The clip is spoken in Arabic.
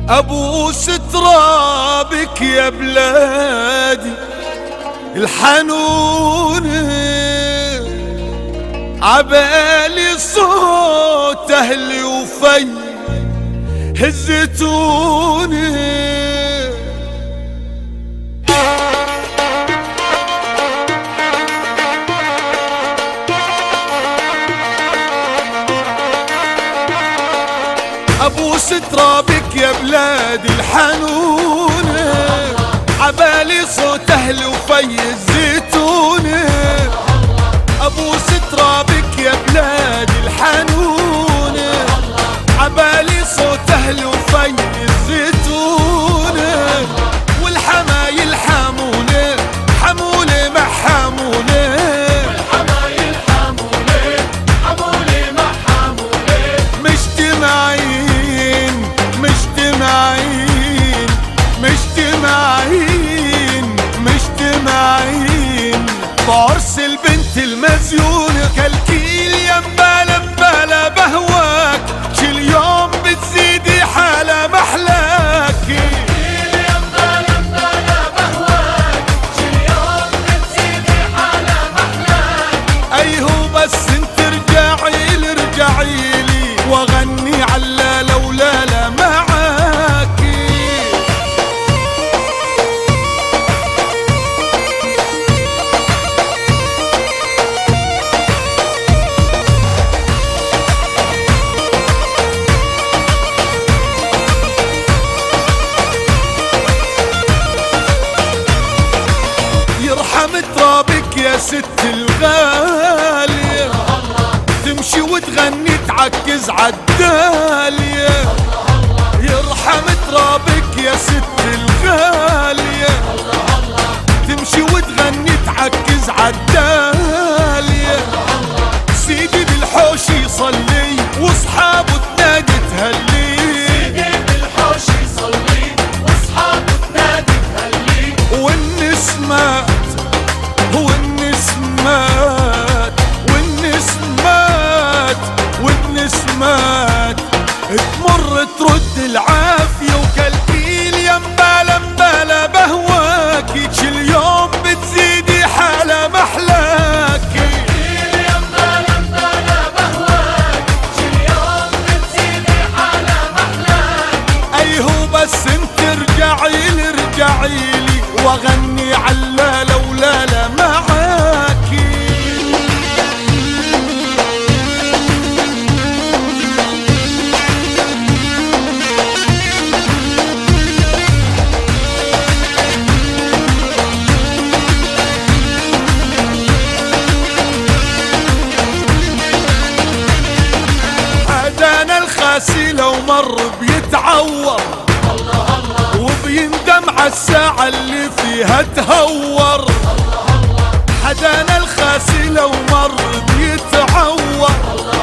ابوس ترابك يا بلادي الحنون، عبالي صوت اهلي وفي هزتوني. ابوس ترابك يا بلادي الحنون، عبالي صوت اهلي وفي الزيتون. ابوس ترابك يا بلادي الحنون، عبالي صوت اهلي وفي الزيتون. والحمايل حموني حمولي مع حمولي، والحمايل حمولي حمولي مع حمولي. مجتمعين مجتمعين مجتمعين مجتمعين بعرس البنت المزيونة. كالكيل يا مبالا مبالا بهواك، كل يوم بتزيدي حالة محلاكي. كالكيل يا مبالا مبالا بهواك، كل يوم بتزيدي حالة محلاكي. ايهو بس انت رجعيلي رجعيلي واغني علالا ولالا معاكي. يرحم ترابك يا ست الغالية، تمشي وتغني تعكز عالدالية. يرحم ترابك يا ست الغالية، تمشي وتغني تعكز عالدالية. سيدي بالحوش يصلي واصحابه تنادي تهلي، سيدي بالحوش يصلي واصحابه تنادي تهلي. والنسمات والنسمات والنسمات والنسمات تمر ترد العافية. وكالكيل يا مبالا مبالا بهواكي، كل يوم بتزيدي حالة محلاكي. كالكيل يا مبالا مبالا بهواك، كل يوم بتزيدي حالة محلاكي. ايهو بس انت رجعيلي رجعيلي واغني علالا ولالا معاكي. حدانا الخاسي لو مر بيتعور، وبيندم عالساعة اللي فيها تهور. حدانا الخاسي لو مر بيتعور،